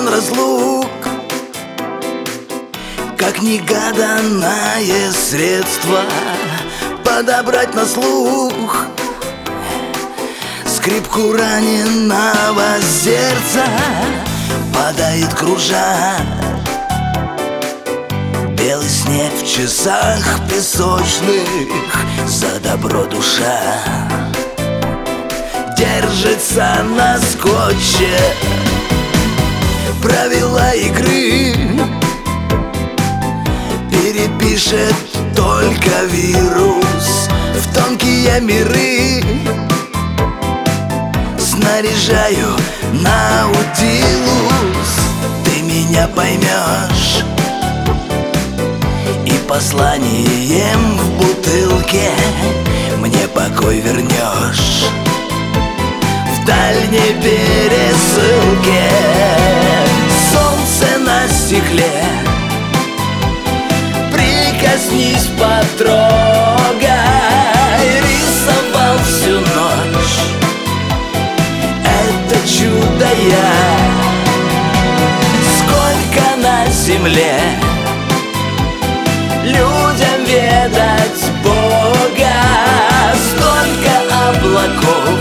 звон разлук, как негаданное средство подобрать на слух скрипку раненого сердца. Падает, кружа белый снег в часах песочных. За добро душа держится на скотче правила игры, перепишет только вирус в тонкие миры. Снаряжаю Наутилус, ты меня поймешь, и посланием в бутылке мне покой вернешь. В дальней пересылке солнце на стекле, прикоснись, потрогай. Рисовал всю ночь это чудо я. Сколько на земле людям ведать Бога, столько облаков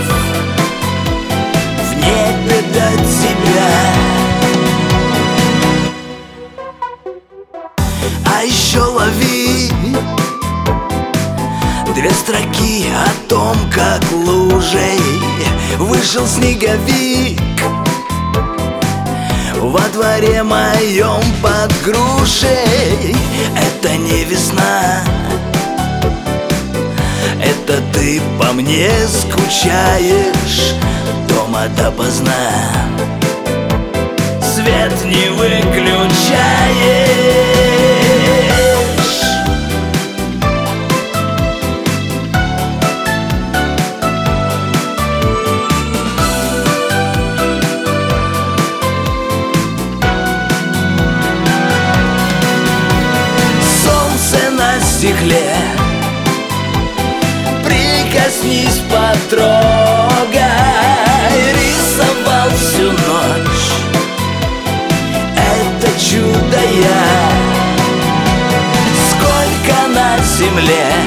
в небе до тебя. А еще лови две строки о том, как лужей вышел снеговик во дворе моем под грушей. Это не весна, это ты по мне скучаешь дома допоздна. Свет не выключаешь. Стекле, прикоснись, потрогай. Рисовал всю ночь это чудо я. Сколько на земле